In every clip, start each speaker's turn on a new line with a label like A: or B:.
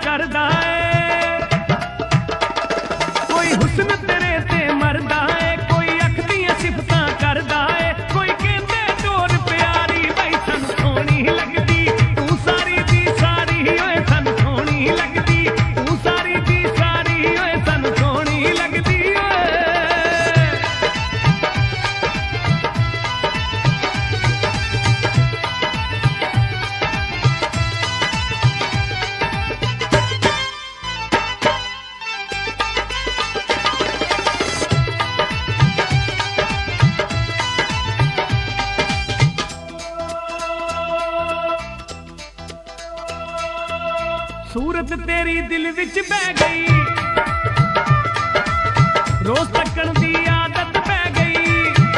A: करदा है कोई हुस्न तेरे ते मरदा है कोई अख दियां सिफतां करदा है कोई कहंदे टोर प्यारी बई सन सोहनी लगदी तू सारी दी सारी ओए सन सोहनी लगदी तू सारी दी सारी ओए सन सोहनी लगदी सूरत तेरी दिल विच बह गई रोज तकन दी आदत पै गई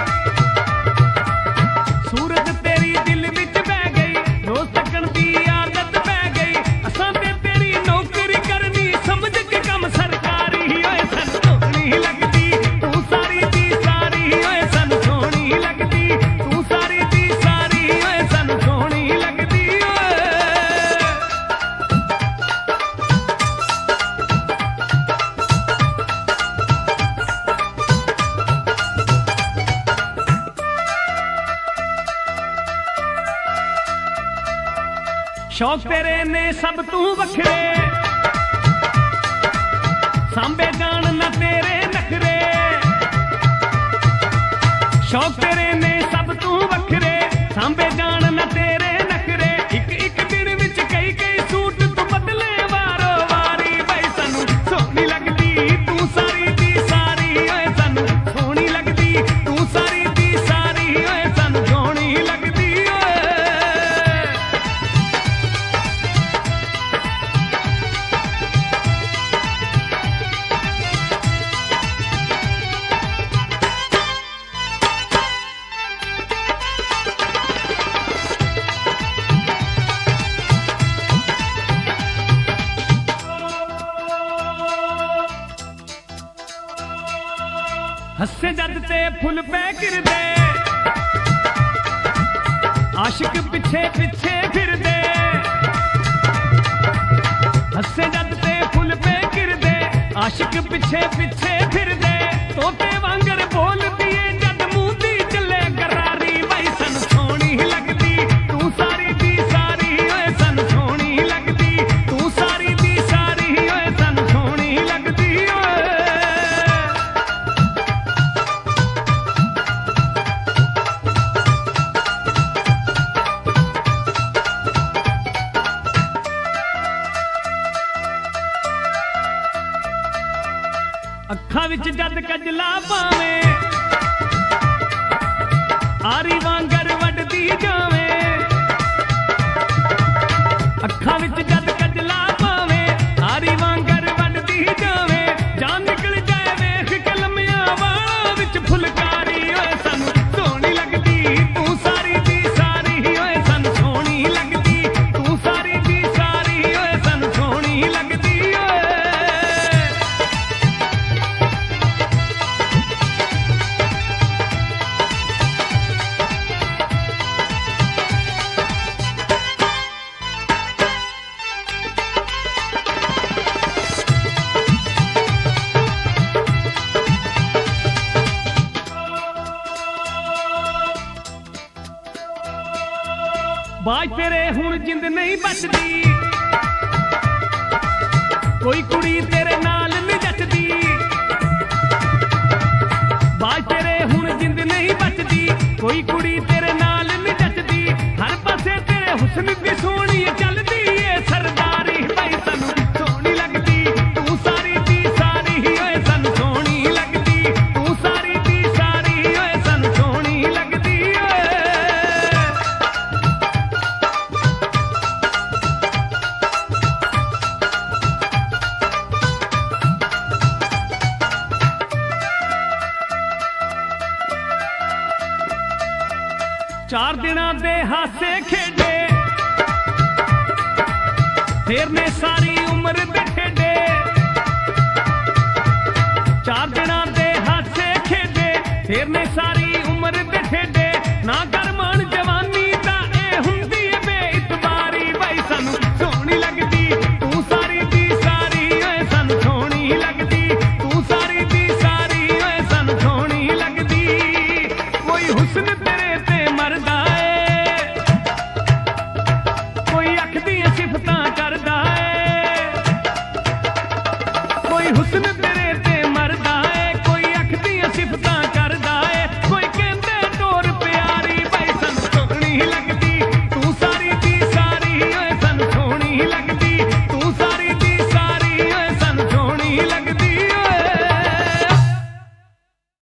A: सूरत तेरी दिल विच बह गई रोज तकन दी आदत पै गई असां ते तेरी नौकरी करनी समझ के कम सरकारी ओए सन सोहनी लगदी तू सारी दी सारी ओए सन सोहनी लगदी तू सारी दी सारी ओए सन सोहनी लगदी शौक तेरे ने सब तू वखरे सांबे जान न तेरे नखरे शौक तेरे ने सब तू वखरे सांबे जान न तेरे नखरे एक एक दिन विच कई कई सूट तू बदले वारो वारी बई सानू सोहनी लगदी तू सारी दी सारी ओए सानू सोहनी लगदी तू सारी दी सारी ओए सानू सोहनी लगदी हस्से जद ते फुल पे गिरदे आशिक पिछे पिछे फिरदे हस्से जद ते फुल पे गिरदे आशिक पिछे पिछे फिरदे तोते वांगर बोलदी है जद मुंह दी चले गरारी बई सन सोहनी लगदी तू सारी दी सारी ओए सन सोहनी लगदी तू सारी दी सारी ओए सन सोहनी लगदी अखां विच जद कजला पावे आरी वांगर वड्डी जावे अखां विच जद कजला पावे आरी वांगर वड्डी जावे जान निकल जाए वेख के लम्मियां वालां विच फुलकारी ओए सन सोहनी लगदी तू सारी दी सारी ओए सन सोहनी लगदी तू सारी दी सारी ओए सन सोहनी लगदी बाज तेरे हुण जिंद नहीं बचदी कोई कुड़ी तेरे नाल नहीं जचदी बाज तेरे हुण जिंद नहीं बचदी कोई कुड़ी तेरे नाल नहीं जचदी हर पासे तेरे हुस्न दी सोहनी चलदी ए सरदारी बई सानू सोहनी लगदी तू सारी दी सारी ओए सन सोहनी लगदी तू सारी दी सारी ओए सन सोहनी लगदी चार दिना दे हासे खेडे फिर ने सारी उम्र दे खेडे चार दिना दे हासे खेडे फिर ने सारी उम्र दे खेडे ना कर मान जवानी दा ए हुंदी बे इतबारी बई सानू सोहनी लगदी तू सारी दी हुस्न